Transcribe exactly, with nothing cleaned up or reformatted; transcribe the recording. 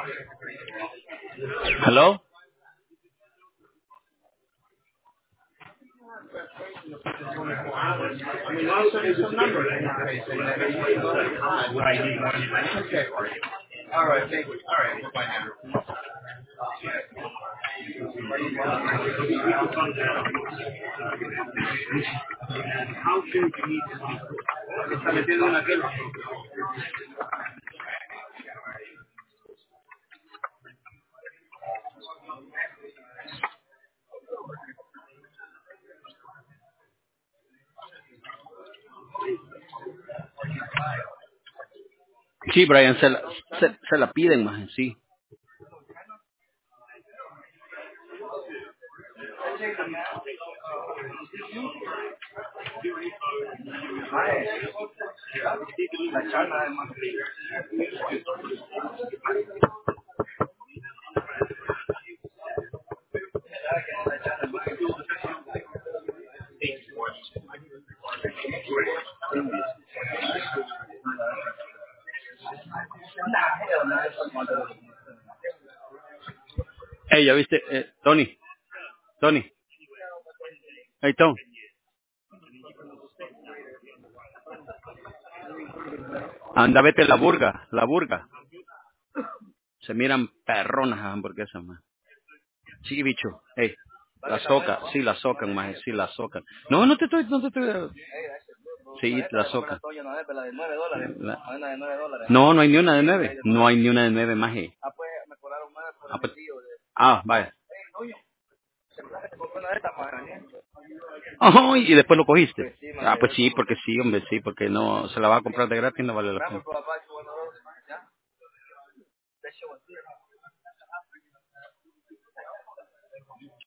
Hello? Sí, Brian, se la, se, se la piden, más sí. Hey, ya viste, eh, Tony, Tony, hey, Tom, anda, vete la burga, la burga. Se miran perronas las hamburguesas, más. Sí, bicho, hey, la soca, sí, la socan, más, sí, la socan. No, no te estoy, no te estoy, sí, la socan. La- No, no hay ni una de nueve, no hay ni una de nueve, más. Ah, pues, ah, vaya. Oh, y después lo cogiste. Ah, pues sí, porque sí, hombre, sí, porque no, se la va a comprar de gratis, no vale la pena.